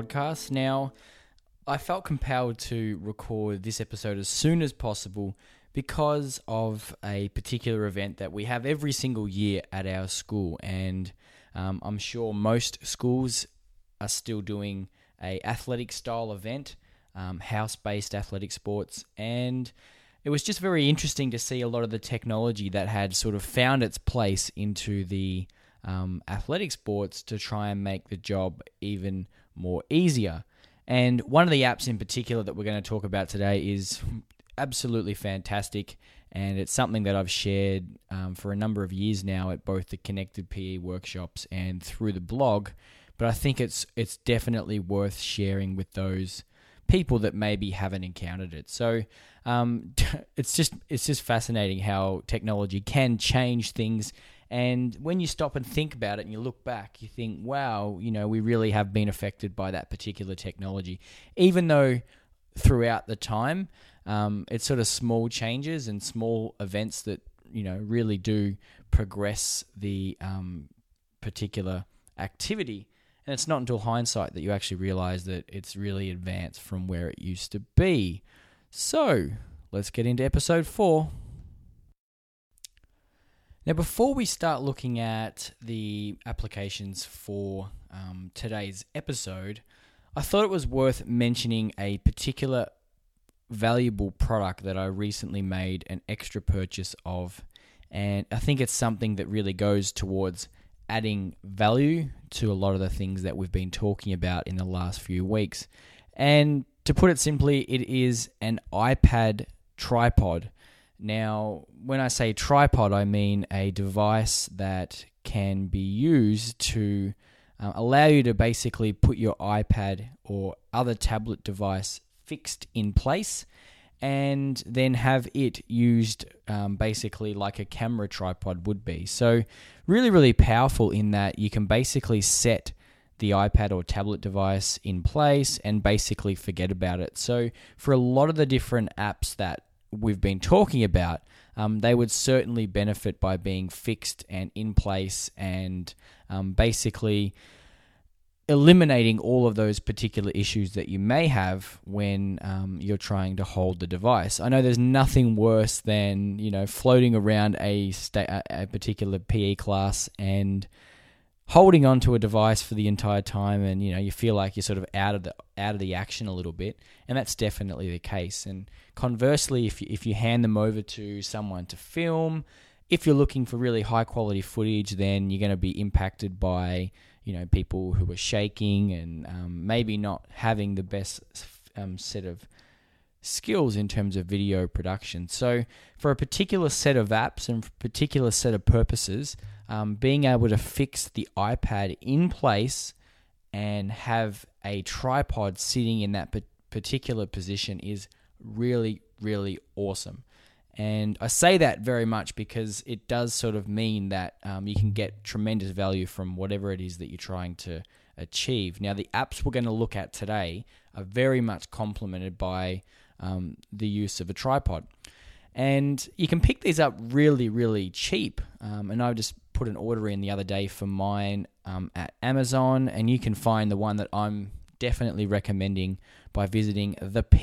podcast. Now, I felt compelled to record this episode as soon as possible because of a particular event that we have every single year at our school, and I'm sure most schools are still doing a athletic style event, house-based athletic sports, and it was just very interesting to see a lot of the technology that had sort of found its place into the athletic sports to try and make the job even more easier. And one of the apps in particular that we're going to talk about today is absolutely fantastic, and it's something that I've shared for a number of years now at both the Connected PE workshops and through the blog, but I think it's definitely worth sharing with those people that maybe haven't encountered it. So it's just fascinating how technology can change things, and when you stop and think about it and you look back, you think, wow, we really have been affected by that particular technology, even though throughout the time it's sort of small changes and small events that really do progress the particular activity. And it's not until hindsight that you actually realize that it's really advanced from where it used to be. So, let's get into episode 4. Now, before we start looking at the applications for today's episode, I thought it was worth mentioning a particular valuable product that I recently made an extra purchase of. And I think it's something that really goes towards adding value to a lot of the things that we've been talking about in the last few weeks. And to put it simply, it is an iPad tripod. Now, when I say tripod, I mean a device that can be used to allow you to basically put your iPad or other tablet device fixed in place and then have it used basically like a camera tripod would be. So really, really powerful in that you can basically set the iPad or tablet device in place and basically forget about it. So for a lot of the different apps that we've been talking about, they would certainly benefit by being fixed and in place and basically eliminating all of those particular issues that you may have when you're trying to hold the device. I know there's nothing worse than floating around a particular PE class and holding onto a device for the entire time, and you feel like you're sort of out of the action a little bit, and that's definitely the case. And conversely, if you hand them over to someone to film, if you're looking for really high quality footage, then you're going to be impacted by people who are shaking and maybe not having the best set of skills in terms of video production. So for a particular set of apps and for a particular set of purposes, being able to fix the iPad in place and have a tripod sitting in that particular position is really, really awesome. And I say that very much because it does sort of mean that you can get tremendous value from whatever it is that you're trying to achieve. Now, the apps we're going to look at today are very much complemented by the use of a tripod. And you can pick these up really, really cheap. And I just put an order in the other day for mine at Amazon, and you can find the one that I'm definitely recommending by visiting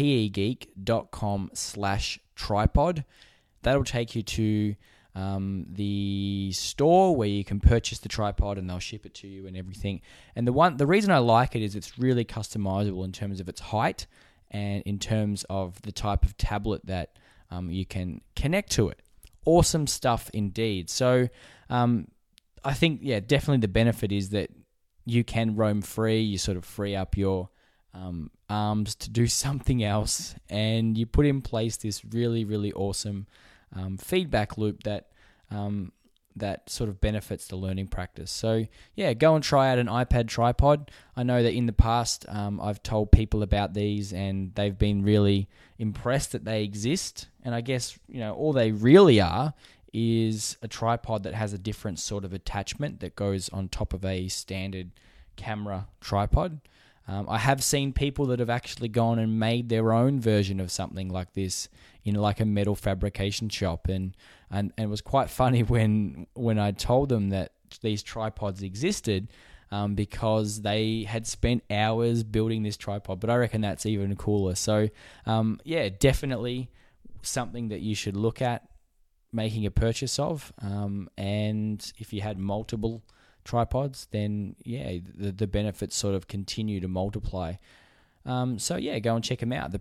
thepegeek.com/tripod. That'll take you to the store where you can purchase the tripod and they'll ship it to you and everything. And the reason I like it is it's really customizable in terms of its height and in terms of the type of tablet that you can connect to it. Awesome stuff indeed. So I think, definitely the benefit is that you can roam free. You sort of free up your arms to do something else, and you put in place this really, really awesome feedback loop that sort of benefits the learning practice. So go and try out an iPad tripod. I know that in the past I've told people about these and they've been really impressed that they exist, and I guess all they really are is a tripod that has a different sort of attachment that goes on top of a standard camera tripod. I have seen people that have actually gone and made their own version of something like this in like a metal fabrication shop, and it was quite funny when I told them that these tripods existed. because they had spent hours building this tripod. But I reckon that's even cooler. So, definitely something that you should look at making a purchase of. And if you had multiple tripods, then the benefits sort of continue to multiply. Go and check them out.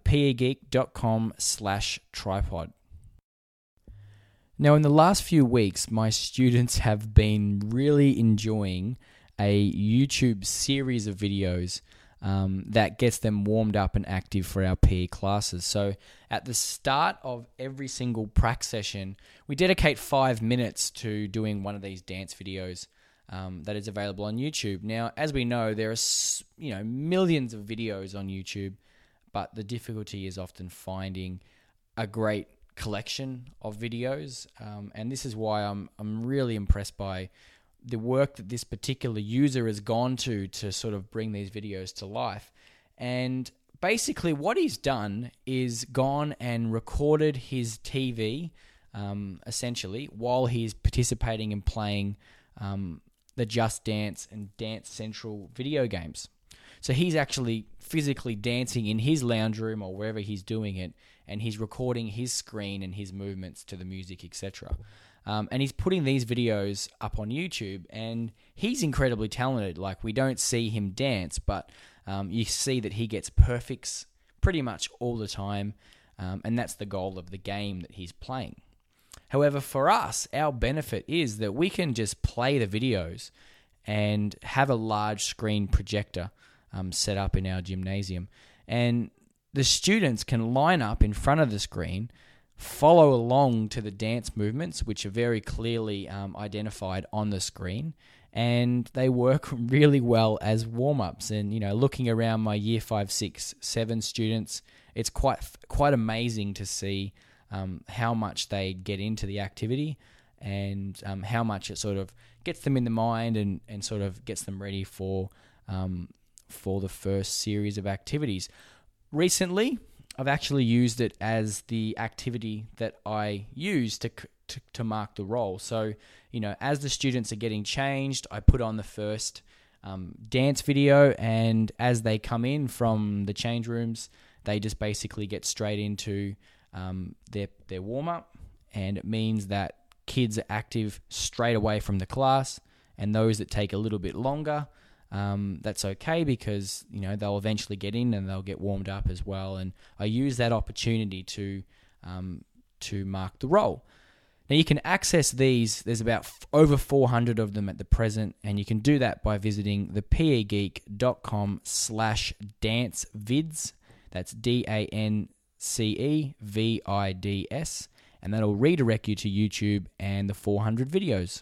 thepegeek.com/tripod. Now, in the last few weeks, my students have been really enjoying a YouTube series of videos that gets them warmed up and active for our PE classes. So at the start of every single prac session, we dedicate 5 minutes to doing one of these dance videos that is available on YouTube. Now, as we know, there are millions of videos on YouTube, but the difficulty is often finding a great collection of videos, and this is why I'm really impressed by the work that this particular user has gone to sort of bring these videos to life. And basically what he's done is gone and recorded his TV, essentially, while he's participating in playing the Just Dance and Dance Central video games. So he's actually physically dancing in his lounge room or wherever he's doing it, and he's recording his screen and his movements to the music, etc. And he's putting these videos up on YouTube, and he's incredibly talented. Like, we don't see him dance, but you see that he gets perfects pretty much all the time, and that's the goal of the game that he's playing. However, for us, our benefit is that we can just play the videos and have a large screen projector set up in our gymnasium, and the students can line up in front of the screen, follow along to the dance movements, which are very clearly identified on the screen, and they work really well as warm-ups. And, looking around my year 5, 6, 7 students, it's quite amazing to see how much they get into the activity, and how much it sort of gets them in the mind and sort of gets them ready for the first series of activities. Recently, I've actually used it as the activity that I use to mark the roll. So, as the students are getting changed, I put on the first dance video, and as they come in from the change rooms, they just basically get straight into their warm-up, and it means that kids are active straight away from the class, and those that take a little bit longer, that's okay, because they'll eventually get in and they'll get warmed up as well. And I use that opportunity to mark the roll. Now, you can access these. There's about over 400 of them at the present, and you can do that by visiting thepegeek.com/dancevids. That's DANCEVIDS, and that'll redirect you to YouTube and the 400 videos.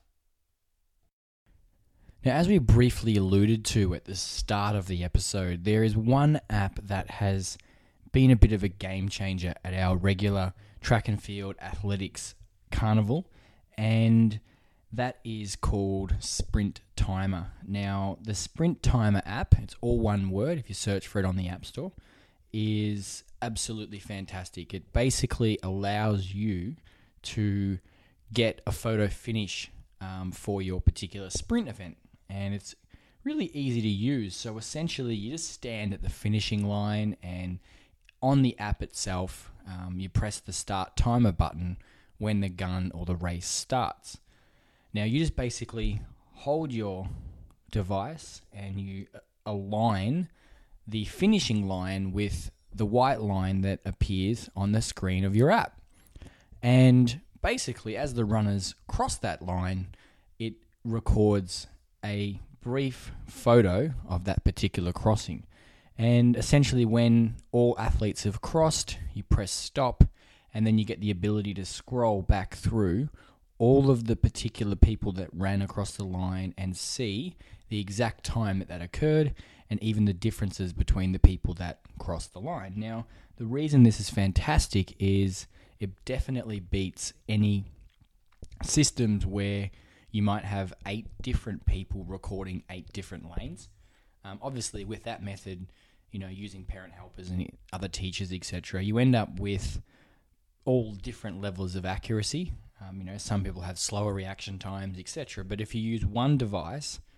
Now, as we briefly alluded to at the start of the episode, there is one app that has been a bit of a game changer at our regular track and field athletics carnival, and that is called Sprint Timer. Now, the Sprint Timer app, it's all one word if you search for it on the App Store, is absolutely fantastic. It basically allows you to get a photo finish for your particular sprint event. And it's really easy to use. So essentially, you just stand at the finishing line, and on the app itself, you press the start timer button when the gun or the race starts. Now, you just basically hold your device and you align the finishing line with the white line that appears on the screen of your app. And basically, as the runners cross that line, it records a brief photo of that particular crossing. And essentially, when all athletes have crossed, you press stop, and then you get the ability to scroll back through all of the particular people that ran across the line and see the exact time that occurred, and even the differences between the people that crossed the line. Now, the reason this is fantastic is it definitely beats any systems where you might have 8 different people recording 8 different lanes. Obviously, with that method, using parent helpers and other teachers, etc., you end up with all different levels of accuracy. Some people have slower reaction times, etc. But if you use one device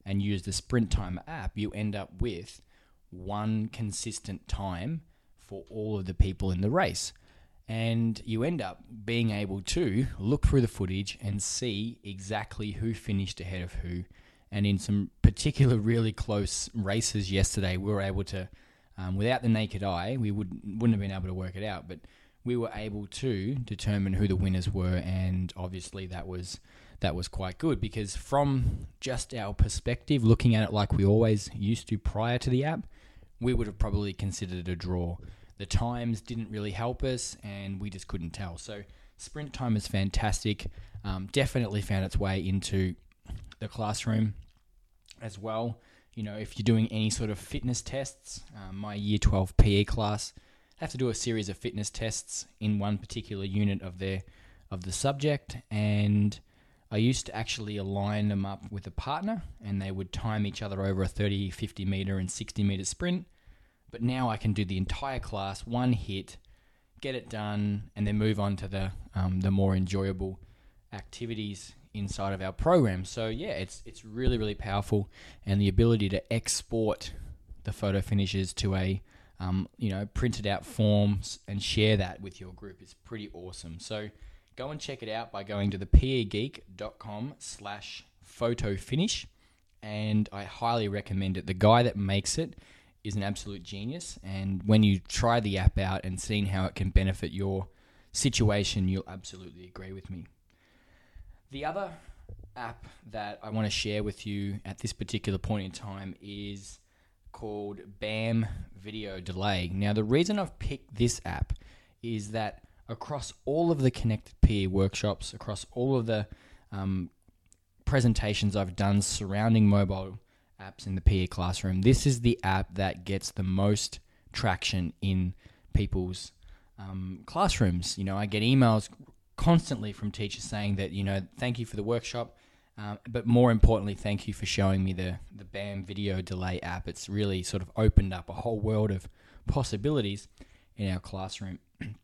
and use the Sprint Timer app, you end up with one consistent time for all of the people in the race. And you end up being able to look through the footage and see exactly who finished ahead of who. And in some particular really close races yesterday, we were able to, without the naked eye, we wouldn't have been able to work it out, but we were able to determine who the winners were, and obviously that was quite good, because from just our perspective, looking at it like we always used to prior to the app, we would have probably considered it a draw. The times didn't really help us, and we just couldn't tell. So Sprint Timer is fantastic. Definitely found its way into the classroom as well. You know, if you're doing any sort of fitness tests, my Year 12 PE class have to do a series of fitness tests in one particular unit of the subject, and I used to actually align them up with a partner, and they would time each other over a 30, 50 meter and 60 meter sprint. But now I can do the entire class, one hit, get it done, and then move on to the more enjoyable activities inside of our program. So yeah, it's really, really powerful, and the ability to export the photo finishes to a printed out forms and share that with your group is pretty awesome. So go and check it out by going to thepegeek.com/photo finish, and I highly recommend it. The guy that makes it is an absolute genius, and when you try the app out and seeing how it can benefit your situation, you'll absolutely agree with me. The other app that I want to share with you at this particular point in time is called BAM Video Delay. Now, the reason I've picked this app is that across all of the Connected PE workshops, across all of the presentations I've done surrounding mobile apps in the PE classroom, this is the app that gets the most traction in people's classrooms. You know, I get emails constantly from teachers saying that, thank you for the workshop, but more importantly, thank you for showing me the BAM Video Delay app. It's really sort of opened up a whole world of possibilities in our classroom.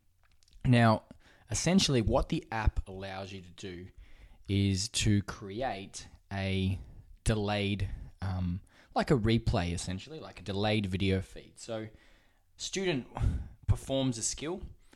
Now, essentially what the app allows you to do is to create a delayed, like a replay essentially, like a delayed video feed. So student performs a skill,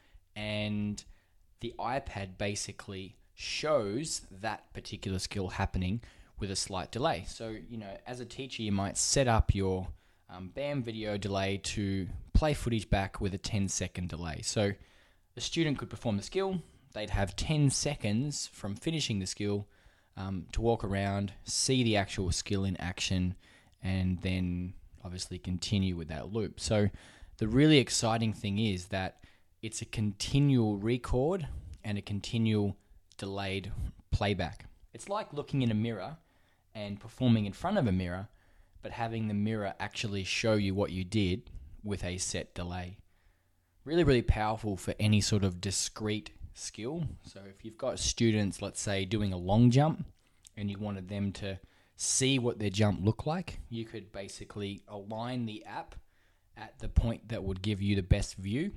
and the iPad basically shows that particular skill happening with a slight delay. So, as a teacher, you might set up your BAM video delay to play footage back with a 10-second delay. So the student could perform the skill, they'd have 10 seconds from finishing the skill to walk around, see the actual skill in action, and then obviously continue with that loop. So the really exciting thing is that it's a continual record and a continual delayed playback. It's like looking in a mirror and performing in front of a mirror, but having the mirror actually show you what you did with a set delay. Really, really powerful for any sort of discrete skill. So if you've got students, let's say, doing a long jump and you wanted them to see what their jump looked like, you could basically align the app at the point that would give you the best view.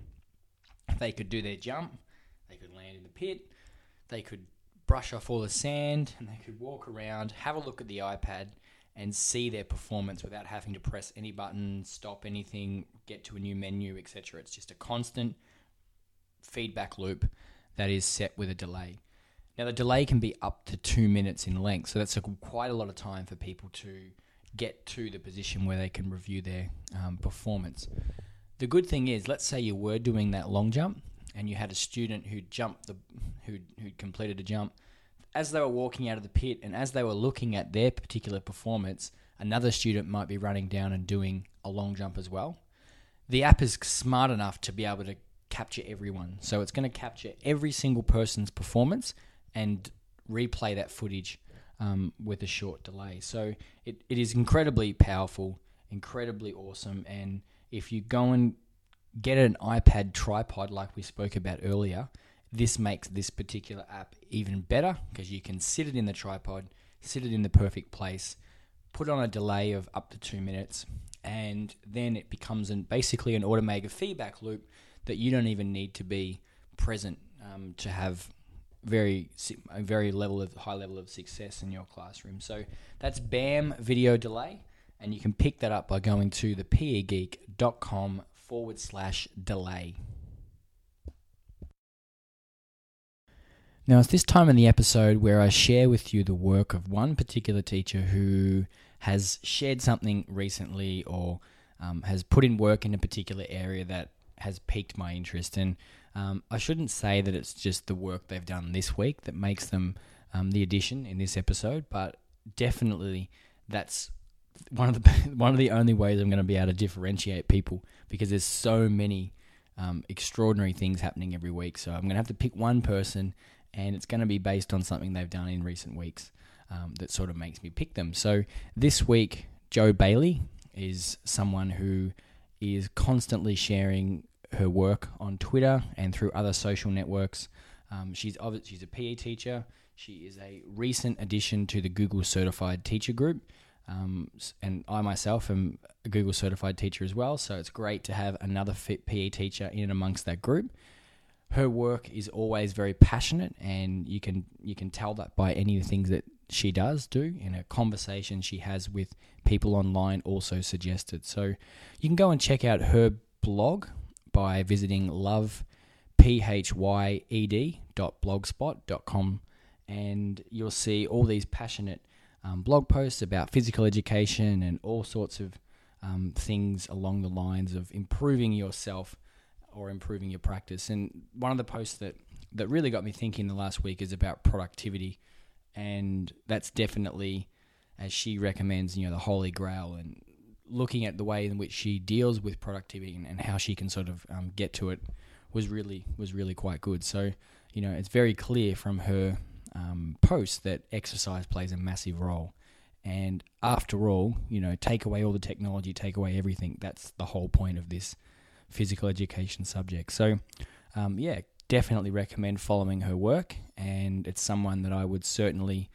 They could do their jump, they could land in the pit, they could brush off all the sand, and they could walk around, have a look at the iPad, and see their performance without having to press any button, stop anything, get to a new menu, etc. It's just a constant feedback loop that is set with a delay. Now, the delay can be up to 2 minutes in length, so that's quite a lot of time for people to get to the position where they can review their performance. The good thing is, let's say you were doing that long jump and you had a student who'd completed a jump. As they were walking out of the pit and as they were looking at their particular performance, another student might be running down and doing a long jump as well. The app is smart enough to be able to capture everyone. So it's going to capture every single person's performance and replay that footage with a short delay. So it is incredibly powerful, incredibly awesome. And if you go and get an iPad tripod like we spoke about earlier, this makes this particular app even better because you can sit it in the tripod, sit it in the perfect place, put on a delay of up to 2 minutes, and then it becomes basically an automated feedback loop that you don't even need to be present to have a very high level of success in your classroom. So that's BAM Video Delay, and you can pick that up by going to thepegeek.com/delay. Now, it's this time in the episode where I share with you the work of one particular teacher who has shared something recently or has put in work in a particular area that has piqued my interest. And I shouldn't say that it's just the work they've done this week that makes them the addition in this episode, but definitely that's one of the only ways I'm going to be able to differentiate people, because there's so many extraordinary things happening every week. So I'm going to have to pick one person, and it's going to be based on something they've done in recent weeks that sort of makes me pick them. So this week, Jo Bailey is someone who is constantly sharing her work on Twitter and through other social networks. She's a PE teacher. She is a recent addition to the Google Certified Teacher Group, and I myself am a Google Certified Teacher as well, so it's great to have another fit PE teacher in and amongst that group. Her work is always very passionate, and you can tell that by any of the things that she does do, and her conversation she has with people online also suggested. So you can go and check out her blog by visiting lovephyed.blogspot.com, and you'll see all these passionate blog posts about physical education and all sorts of things along the lines of improving yourself or improving your practice. And one of the posts that really got me thinking the last week is about productivity, and that's definitely, as she recommends, the holy grail, and looking at the way in which she deals with productivity and how she can sort of get to it was really quite good. So it's very clear from her post that exercise plays a massive role, and after all, take away all the technology, take away everything. That's the whole point of this physical education subject. So definitely recommend following her work, and it's someone that I would certainly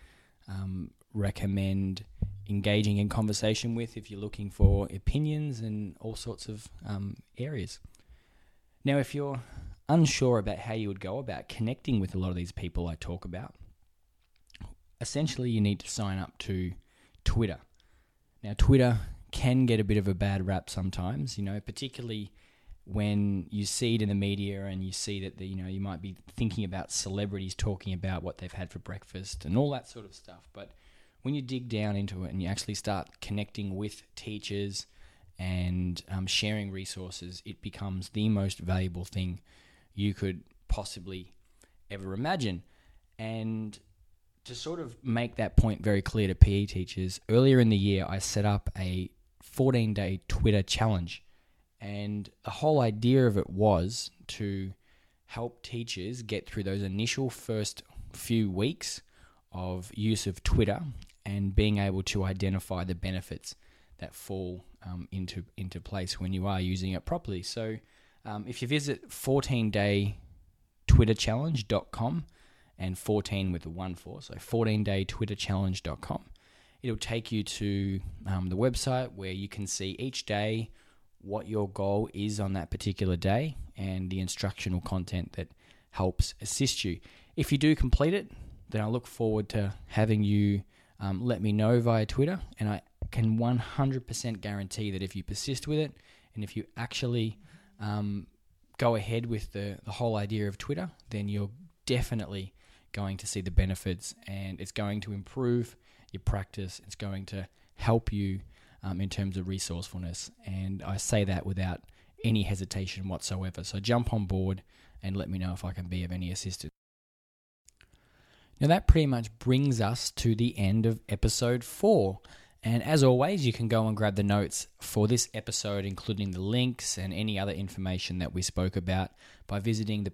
recommend engaging in conversation with if you're looking for opinions in all sorts of areas. Now, if you're unsure about how you would go about connecting with a lot of these people I talk about, essentially you need to sign up to Twitter. Now, Twitter can get a bit of a bad rap sometimes, particularly when you see it in the media and you see that you might be thinking about celebrities talking about what they've had for breakfast and all that sort of stuff. But when you dig down into it and you actually start connecting with teachers and sharing resources, it becomes the most valuable thing you could possibly ever imagine. And to sort of make that point very clear to PE teachers, earlier in the year I set up a 14-day Twitter challenge. And the whole idea of it was to help teachers get through those initial first few weeks of use of Twitter and being able to identify the benefits that fall into place when you are using it properly. So if you visit 14daytwitterchallenge.com, and 14 with the 1-4, so 14daytwitterchallenge.com, it'll take you to the website where you can see each day what your goal is on that particular day and the instructional content that helps assist you. If you do complete it, then I look forward to having you let me know via Twitter, and I can 100% guarantee that if you persist with it and if you actually go ahead with the whole idea of Twitter, then you're definitely going to see the benefits, and it's going to improve your practice. It's going to help you in terms of resourcefulness, and I say that without any hesitation whatsoever. So jump on board and let me know if I can be of any assistance. Now that pretty much brings us to the end of episode 4. And as always, you can go and grab the notes for this episode, including the links and any other information that we spoke about, by visiting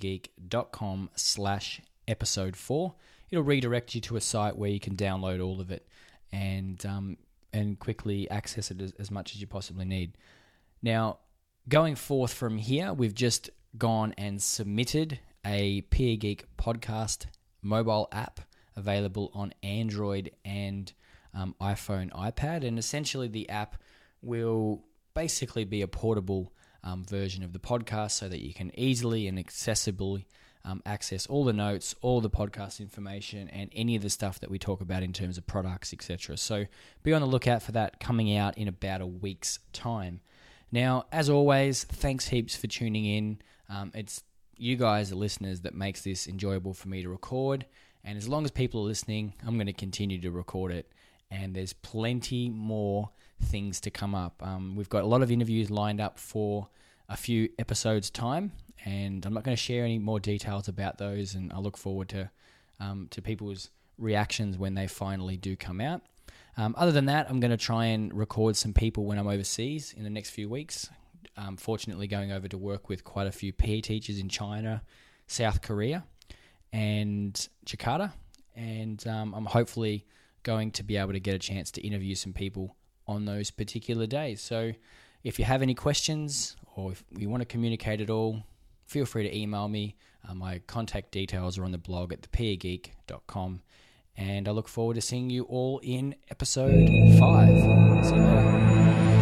thepegeek.com/episode 4. It'll redirect you to a site where you can download all of it and quickly access it as much as you possibly need. Now, going forth from here, we've just gone and submitted a PE Geek podcast mobile app available on Android and iPhone, iPad, and essentially the app will basically be a portable version of the podcast so that you can easily and accessibly access all the notes, all the podcast information, and any of the stuff that we talk about in terms of products, etc. So be on the lookout for that coming out in about a week's time. Now, as always, thanks heaps for tuning in. It's you guys, the listeners, that makes this enjoyable for me to record. And as long as people are listening, I'm going to continue to record it. And there's plenty more things to come up. We've got a lot of interviews lined up for a few episodes' time, and I'm not going to share any more details about those. And I look forward to people's reactions when they finally do come out. Other than that, I'm going to try and record some people when I'm overseas in the next few weeks. Fortunately, going over to work with quite a few PE teachers in China, South Korea, and Jakarta. And I'm hopefully going to be able to get a chance to interview some people on those particular days. So if you have any questions or if you want to communicate at all, feel free to email me. My contact details are on the blog at thepegeek.com. And I look forward to seeing you all in episode 5. See you later.